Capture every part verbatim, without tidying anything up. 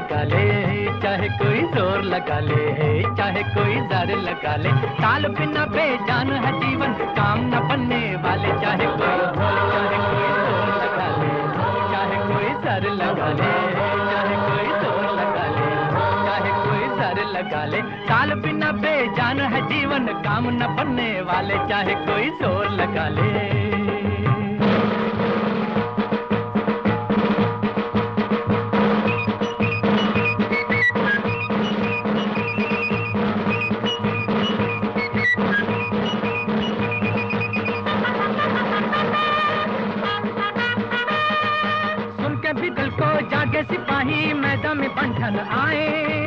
लगा ले, चाहे कोई जोर लगा ले, चाहे कोई ज़र लगा ले, ताल बिना बेजान है जीवन, काम न बनने वाले, चाहे कोई चाहे कोई जोर लगा ले, चाहे कोई ज़र लगा ले, चाहे कोई जोर लगा ले, चाहे कोई ज़र लगा ले, ताल बिना बेजान है जीवन, काम न बनने वाले, चाहे कोई जोर लगा ले। भी दिल को जागे सिपाही मैदान में बंधन आए,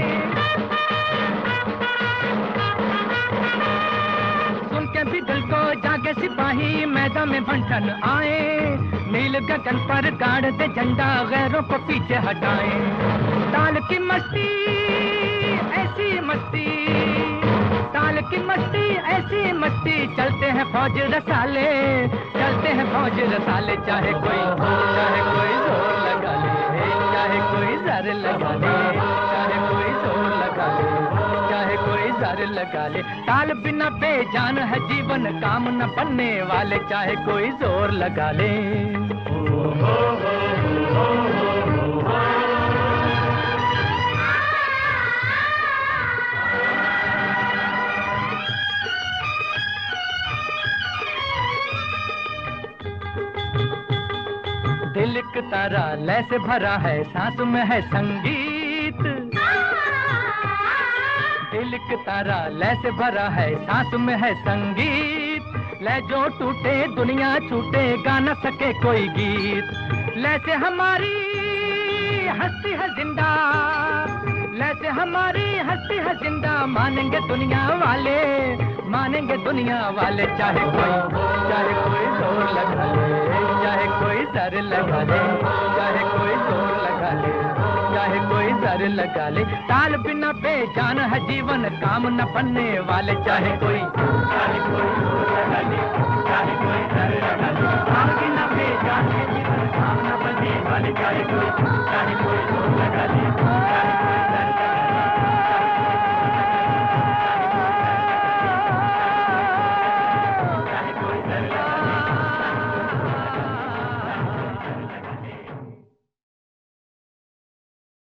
सुन के भी दिल को जागे सिपाही मैदान में बंधन आए, नील गगन पर गाड़ दे झंडा गैरों को पीछे हटाए, ताल की मस्ती ऐसी मस्ती, ताल की मस्ती ऐसी मस्ती, चलते हैं फौज रसाले, चलते हैं फौज रसाले, चाहे कोई चाहे कोई जोर लगा ले, चाहे कोई ज़र लगा ले, चाहे कोई जोर लगा ले, चाहे कोई ज़र लगा ले, ताल बिना बेजान है जीवन, काम न बनने वाले, चाहे कोई जोर लगा ले। दिल एक तारा लय से भरा है, सांस में है संगीत, दिल एक तारा लय से भरा है, सांस में है संगीत, लय जो टूटे दुनिया छूटे, गा न सके कोई गीत, लय से हमारी हस्ती है जिंदा, लय से हमारी हस्ती है जिंदा, मानेंगे दुनिया वाले, मानेंगे दुनिया वाले, चाहे कोई चाहे कोई जोर लगा ले, चाहे कोई ज़र लगा ले, चाहे कोई जोर लगा ले, चाहे कोई ज़र लगा ले, ताल बिना बेजान है जीवन, काम न बनने वाले, चाहे कोई चाहे कोई जोर लगा ले, चाहे कोई ज़र लगा ले, ताल बिना बेजान है जीवन, काम न बनने वाले, चाहे कोई चाहे कोई जोर लगा ले, चाहे